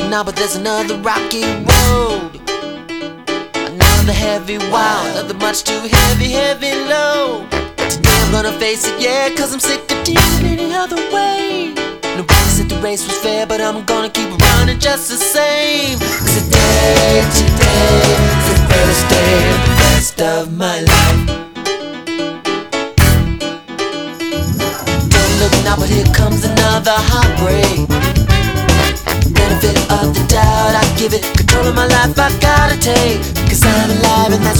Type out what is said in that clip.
now, but there's another rocky road, another heavy wow, another much too heavy, heavy load. Today I'm gonna face it, yeah, cause I'm sick of dealing any other way. Nobody said the race was fair, but I'm gonna keep running just the same. Cause today is the first day of the rest of my life. Don't look now, but here comes another heartbreak. Benefit of the doubt, I give it control of my life, I gotta take. Cause I'm alive and that's